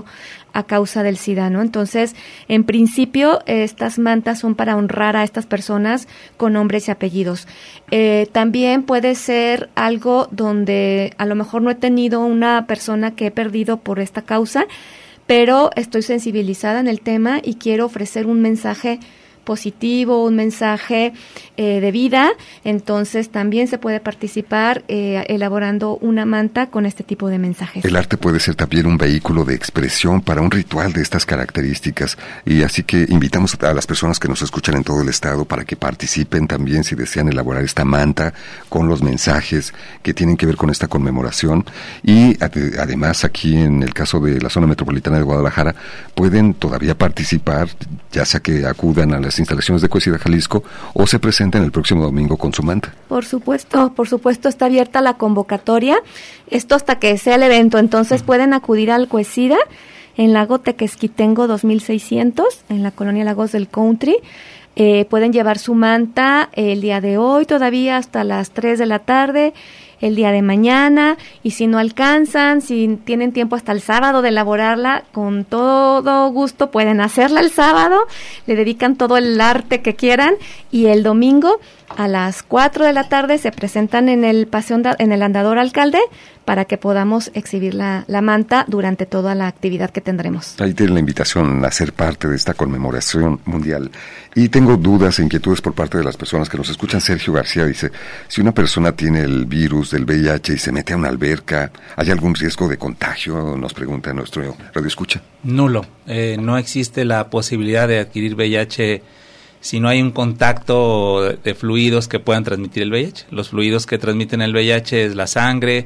a causa del SIDA, ¿no? Entonces, en principio, estas mantas son para honrar a estas personas con nombres y apellidos. También puede ser algo donde a lo mejor no he tenido una persona que he perdido por esta causa, pero estoy sensibilizada en el tema y quiero ofrecer un mensaje positivo, un mensaje de vida. Entonces también se puede participar elaborando una manta con este tipo de mensajes. El arte puede ser también un vehículo de expresión para un ritual de estas características, y así que invitamos a las personas que nos escuchan en todo el estado para que participen también si desean elaborar esta manta con los mensajes que tienen que ver con esta conmemoración. Y además aquí en el caso de la zona metropolitana de Guadalajara pueden todavía participar, ya sea que acudan a las instalaciones de Cuesida, Jalisco, o se presenten el próximo domingo con su manta. Por supuesto, está abierta la convocatoria, esto hasta que sea el evento, entonces pueden acudir al Cuesida en Lago Tequesquitengo 2600, en la colonia Lagos del Country. Pueden llevar su manta el día de hoy todavía hasta las 3 de la tarde, el día de mañana, y si no alcanzan, si tienen tiempo hasta el sábado de elaborarla, con todo gusto pueden hacerla el sábado, le dedican todo el arte que quieran, y el domingo a las 4 de la tarde se presentan en el paseo, en el Andador Alcalde, para que podamos exhibir la manta durante toda la actividad que tendremos. Ahí tienen la invitación a ser parte de esta conmemoración mundial. Y tengo dudas e inquietudes por parte de las personas que nos escuchan. Sergio García dice, si una persona tiene el virus del VIH y se mete a una alberca, ¿hay algún riesgo de contagio? Nos pregunta nuestro radioescucha. Nulo. No existe la posibilidad de adquirir VIH si no hay un contacto de fluidos que puedan transmitir el VIH. Los fluidos que transmiten el VIH es la sangre,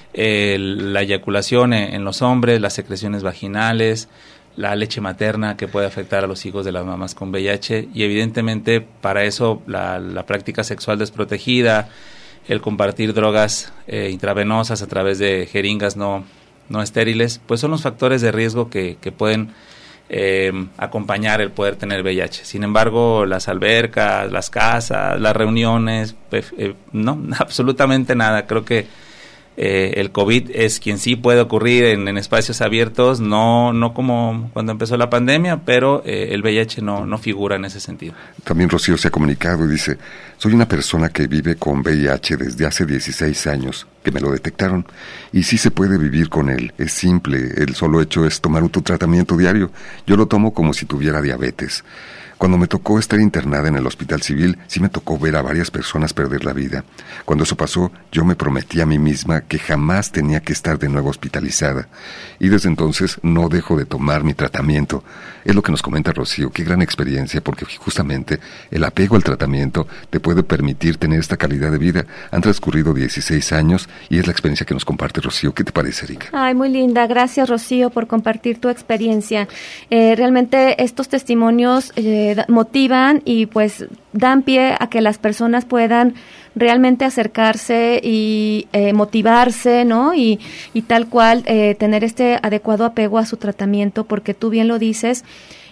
la eyaculación en los hombres, las secreciones vaginales, la leche materna que puede afectar a los hijos de las mamás con VIH, y evidentemente para eso la práctica sexual desprotegida, el compartir drogas intravenosas a través de jeringas no estériles, pues son los factores de riesgo que pueden acompañar el poder tener VIH. Sin embargo, las albercas, las casas, las reuniones, no, absolutamente nada. Creo que el COVID es quien sí puede ocurrir en espacios abiertos, no como cuando empezó la pandemia, pero el VIH no figura en ese sentido. También Rocío se ha comunicado y dice, soy una persona que vive con VIH desde hace 16 años, que me lo detectaron, y sí se puede vivir con él, es simple, el solo hecho es tomar tu tratamiento diario. Yo lo tomo como si tuviera diabetes. Cuando me tocó estar internada en el Hospital Civil, sí me tocó ver a varias personas perder la vida. Cuando eso pasó, yo me prometí a mí misma que jamás tenía que estar de nuevo hospitalizada. Y desde entonces no dejo de tomar mi tratamiento. Es lo que nos comenta Rocío, qué gran experiencia, porque justamente el apego al tratamiento te puede permitir tener esta calidad de vida. Han transcurrido 16 años y es la experiencia que nos comparte Rocío. ¿Qué te parece, Erika? Ay, muy linda. Gracias, Rocío, por compartir tu experiencia. Realmente estos testimonios motivan y pues dan pie a que las personas puedan realmente acercarse y motivarse, ¿no? Y tal cual tener este adecuado apego a su tratamiento, porque tú bien lo dices,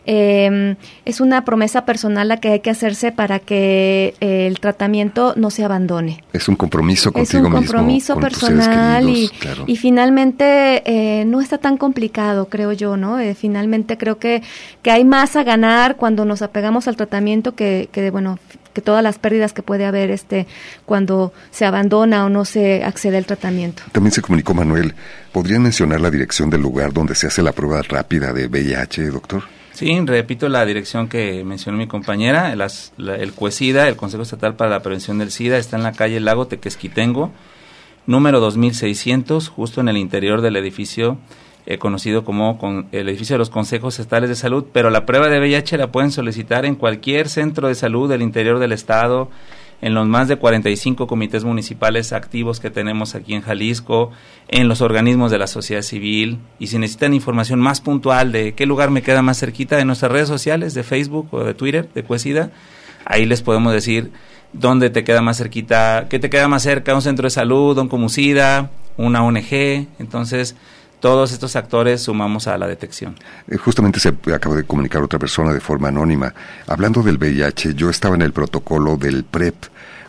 es una promesa personal la que hay que hacerse para que el tratamiento no se abandone. Es un compromiso contigo mismo. Es un compromiso mismo, personal queridos, claro. Y finalmente no está tan complicado, creo yo, ¿no? Finalmente creo que hay más a ganar cuando nos apegamos al tratamiento que todas las pérdidas que puede haber cuando se abandona o no se accede al tratamiento. También se comunicó Manuel. ¿Podrían mencionar la dirección del lugar donde se hace la prueba rápida de VIH, doctor? Sí, repito la dirección que mencionó mi compañera, el CUESIDA, el Consejo Estatal para la Prevención del SIDA, está en la calle Lago Tequesquitengo, número 2600, justo en el interior del edificio conocido como el edificio de los Consejos Estatales de Salud, pero la prueba de VIH la pueden solicitar en cualquier centro de salud del interior del estado, en los más de 45 comités municipales activos que tenemos aquí en Jalisco, en los organismos de la sociedad civil, y si necesitan información más puntual de qué lugar me queda más cerquita, en nuestras redes sociales de Facebook o de Twitter de Cuesida, ahí les podemos decir dónde te queda más cerquita, qué te queda más cerca, un centro de salud, un Comusida, una ONG. Entonces todos estos actores sumamos a la detección. Justamente se acaba de comunicar otra persona de forma anónima. Hablando del VIH, yo estaba en el protocolo del PrEP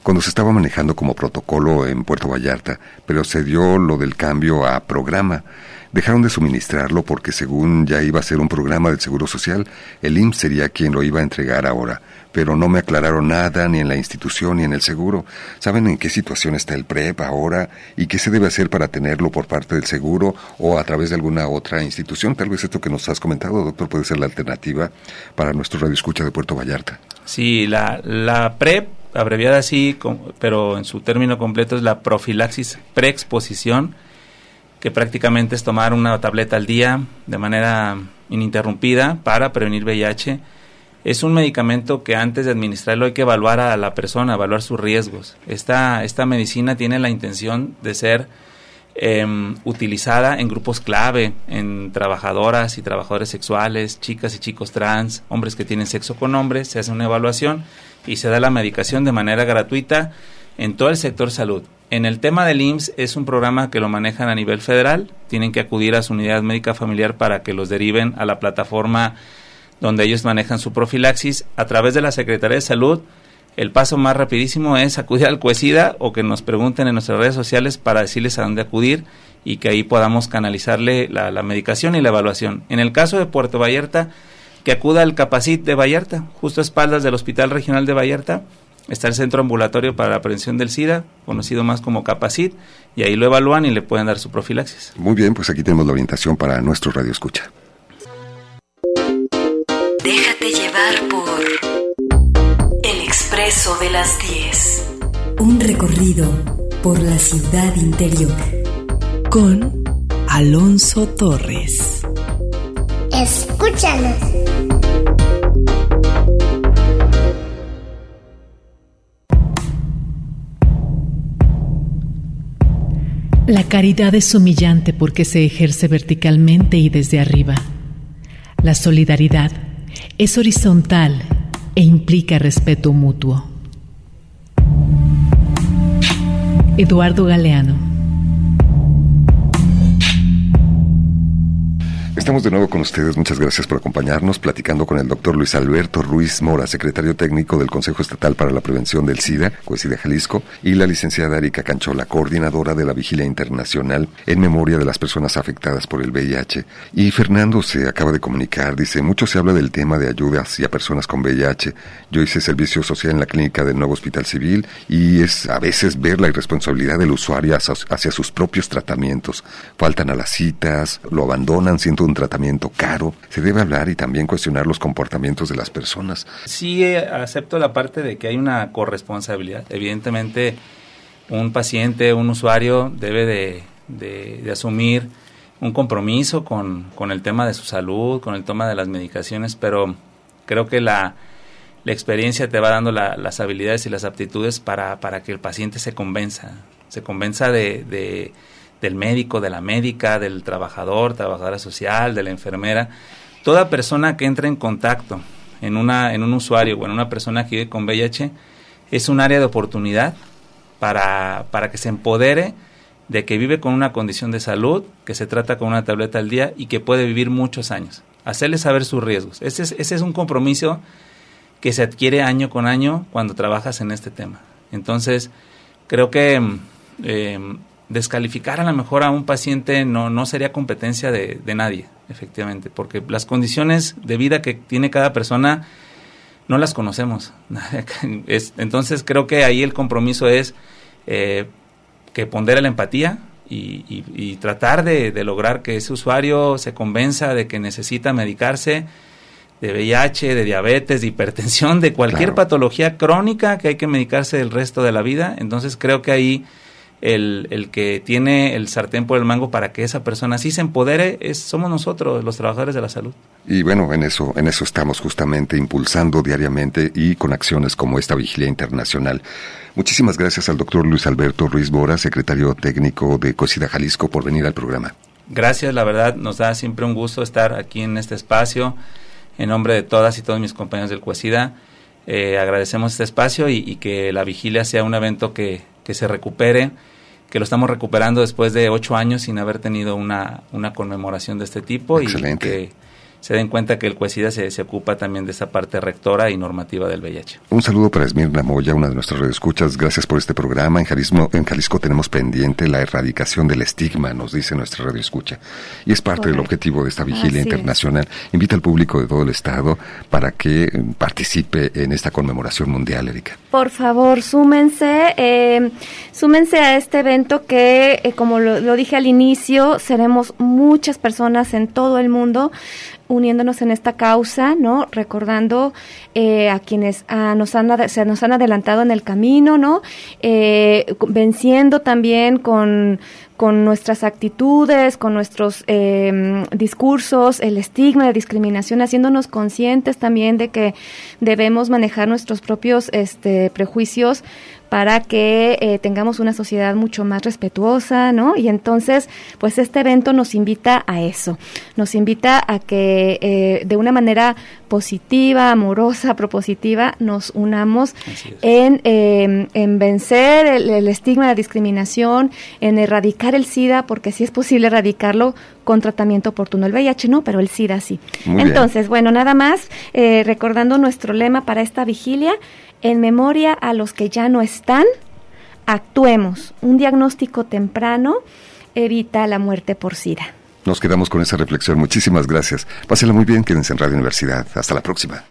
cuando se estaba manejando como protocolo en Puerto Vallarta, pero se dio lo del cambio a programa. Dejaron de suministrarlo porque según ya iba a ser un programa del Seguro Social, el IMSS sería quien lo iba a entregar ahora, pero no me aclararon nada ni en la institución ni en el seguro. ¿Saben en qué situación está el PREP ahora y qué se debe hacer para tenerlo por parte del seguro o a través de alguna otra institución? Tal vez esto que nos has comentado, doctor, puede ser la alternativa para nuestro radioescucha de Puerto Vallarta. Sí, la PrEP, abreviada así, pero en su término completo es la profilaxis preexposición, que prácticamente es tomar una tableta al día de manera ininterrumpida para prevenir VIH. Es un medicamento que antes de administrarlo hay que evaluar a la persona, evaluar sus riesgos. Esta medicina tiene la intención de ser utilizada en grupos clave, en trabajadoras y trabajadores sexuales, chicas y chicos trans, hombres que tienen sexo con hombres. Se hace una evaluación y se da la medicación de manera gratuita en todo el sector salud. En el tema del IMSS es un programa que lo manejan a nivel federal, tienen que acudir a su unidad médica familiar para que los deriven a la plataforma donde ellos manejan su profilaxis. A través de la Secretaría de Salud, el paso más rapidísimo es acudir al CUESIDA o que nos pregunten en nuestras redes sociales para decirles a dónde acudir y que ahí podamos canalizarle la medicación y la evaluación. En el caso de Puerto Vallarta, que acuda al Capacit de Vallarta, justo a espaldas del Hospital Regional de Vallarta, está el Centro Ambulatorio para la Prevención del SIDA, conocido más como Capacit, y ahí lo evalúan y le pueden dar su profilaxis. Muy bien, pues aquí tenemos la orientación para nuestro radioescucha. Déjate llevar por El Expreso de las 10. Un recorrido por la ciudad interior. Con Alonso Torres. Escúchanos. La caridad es humillante porque se ejerce verticalmente y desde arriba. La solidaridad es horizontal e implica respeto mutuo. Eduardo Galeano. Estamos de nuevo con ustedes, muchas gracias por acompañarnos, platicando con el doctor Luis Alberto Ruiz Mora, secretario técnico del Consejo Estatal para la Prevención del SIDA, COESIDA Jalisco, y la licenciada Erika Canchola, coordinadora de la Vigilia Internacional en memoria de las personas afectadas por el VIH. Y Fernando se acaba de comunicar, dice, mucho se habla del tema de ayudas hacia personas con VIH. Yo hice servicio social en la clínica del nuevo Hospital Civil y es a veces ver la irresponsabilidad del usuario hacia sus propios tratamientos. Faltan a las citas, lo abandonan, siendo un tratamiento caro. Se debe hablar y también cuestionar los comportamientos de las personas. Sí, acepto la parte de que hay una corresponsabilidad. Evidentemente, un paciente, un usuario debe de asumir un compromiso con el tema de su salud, con el tema de las medicaciones, pero creo que la experiencia te va dando las habilidades y las aptitudes para que el paciente se convenza del médico, de la médica, del trabajadora social, de la enfermera. Toda persona que entra en contacto en un usuario o en una persona que vive con VIH es un área de oportunidad para que se empodere de que vive con una condición de salud, que se trata con una tableta al día y que puede vivir muchos años. Hacerle saber sus riesgos. Ese es un compromiso que se adquiere año con año cuando trabajas en este tema. Entonces, creo que descalificar a lo mejor a un paciente no sería competencia de nadie, efectivamente, porque las condiciones de vida que tiene cada persona no las conocemos. Entonces creo que ahí el compromiso es que pondera la empatía y tratar de lograr que ese usuario se convenza de que necesita medicarse de VIH, de diabetes, de hipertensión, de cualquier patología crónica que hay que medicarse el resto de la vida. Entonces creo que ahí el que tiene el sartén por el mango para que esa persona sí se empodere somos nosotros, los trabajadores de la salud. Y bueno, en eso estamos justamente impulsando diariamente y con acciones como esta Vigilia Internacional. Muchísimas gracias al doctor Luis Alberto Ruiz Mora, secretario técnico de COESIDA Jalisco, por venir al programa. Gracias, la verdad nos da siempre un gusto estar aquí en este espacio. En nombre de todas y todos mis compañeros del COESIDA, agradecemos este espacio y que la vigilia sea un evento que se recupere, que lo estamos recuperando después de 8 años sin haber tenido una conmemoración de este tipo. Excelente. Y se den cuenta que el CUESIDA se ocupa también de esa parte rectora y normativa del VIH. Un saludo para Esmirna Moya, una de nuestras radioescuchas. Gracias por este programa. En Jalisco tenemos pendiente la erradicación del estigma, nos dice nuestra radioescucha. Y es parte del objetivo de esta vigilia internacional. Invita al público de todo el estado para que participe en esta conmemoración mundial, Erika. Por favor, súmense a este evento que, como lo dije al inicio, seremos muchas personas en todo el mundo uniéndonos en esta causa, ¿no? Recordando a quienes se nos han adelantado en el camino, ¿no? Venciendo también con nuestras actitudes, con nuestros discursos, el estigma, la discriminación, haciéndonos conscientes también de que debemos manejar nuestros propios prejuicios para que tengamos una sociedad mucho más respetuosa, ¿no? Y entonces, pues este evento nos invita a eso, nos invita a que de una manera positiva, amorosa, propositiva, nos unamos en vencer el estigma, la discriminación, en erradicar el SIDA, porque sí es posible erradicarlo con tratamiento oportuno. El VIH no, pero el SIDA sí. Entonces, bueno, nada más, recordando nuestro lema para esta vigilia: en memoria a los que ya no están, actuemos. Un diagnóstico temprano evita la muerte por SIDA. Nos quedamos con esa reflexión. Muchísimas gracias. Pásenla muy bien, quédense en Radio Universidad. Hasta la próxima.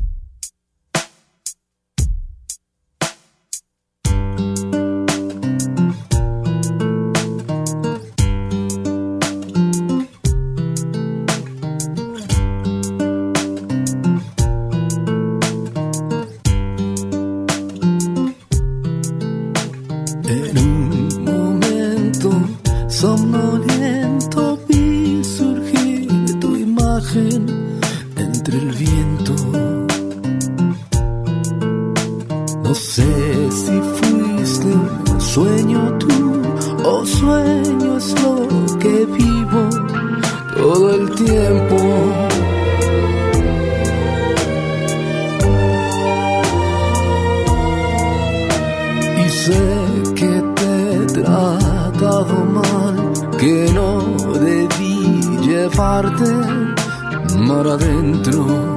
Somnoliento vi surgir tu imagen entre el viento. No sé si fuiste un sueño tú o sueño es lo que vivo todo el tiempo. Y sé que te he tratado mal, que no debí llevarte mar adentro,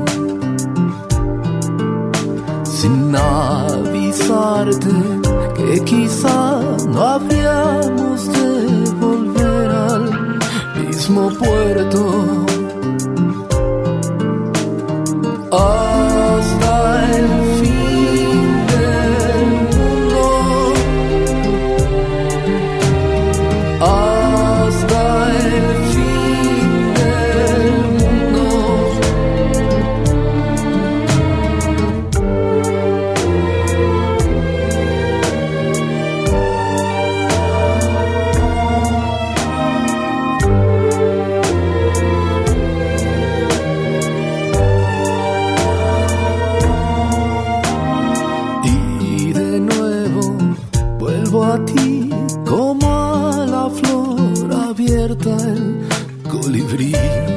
sin avisarte que quizá no habríamos de volver al mismo puerto. Hasta el fin del mundo, hasta el fin del mundo. Y de nuevo vuelvo a ti como a la flor abierta, el colibrí.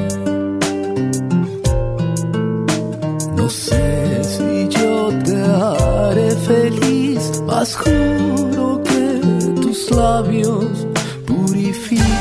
No sé si yo te haré feliz, mas juro que tus labios purifican.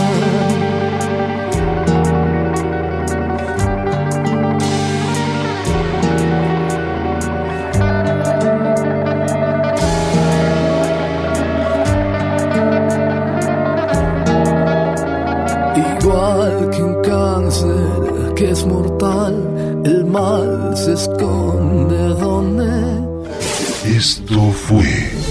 Igual que un cáncer que es mortal, el mal se esconde donde. Esto fue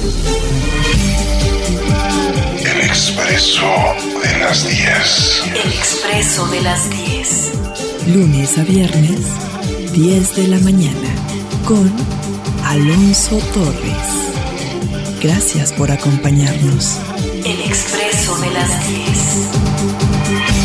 El Expreso de las 10. El Expreso de las 10. Lunes a viernes, 10 de la mañana, con Alonso Torres. Gracias por acompañarnos. El Expreso de las 10.